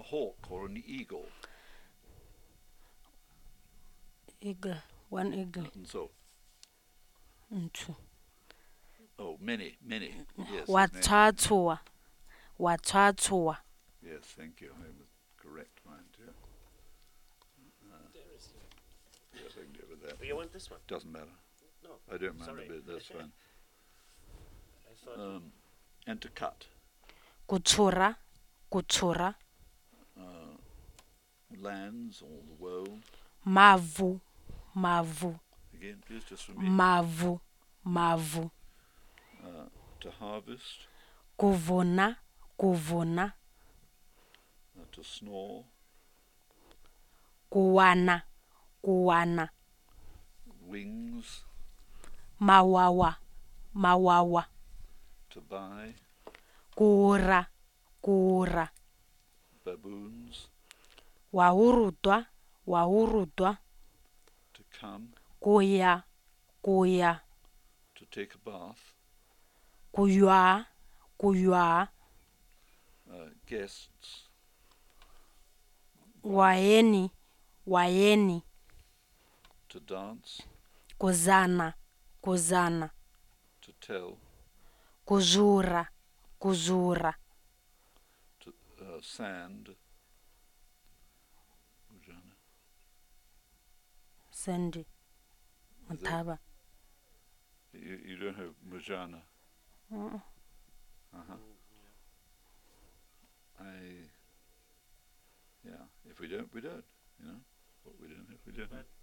hawk or an eagle? Eagle. One eagle. And so, Two. oh, many. Yes, many. Wathatwa. Yes, thank you. I was correct mine too. Yes, I can do with that. Oh, you want this one? Doesn't matter. No. I don't mind Sorry. a bit. That's fine. I thought And to cut. Kuchura. Lands, all the world. Mavu. Again, please, just for me. Mavu. To harvest. Kuvuna. To snore. Kuwana. Wings. Mawawa. To buy. Kura. Baboons. Wahurutwa. To come. Kuya. To take a bath. Kuywa. Guests. Wayeni. To dance. Kuzana. To tell. Kuzura. To sand. Sandy. Mutaba. You don't have Mujana. Yeah. If we don't, we don't. You know. What we don't have, we don't have.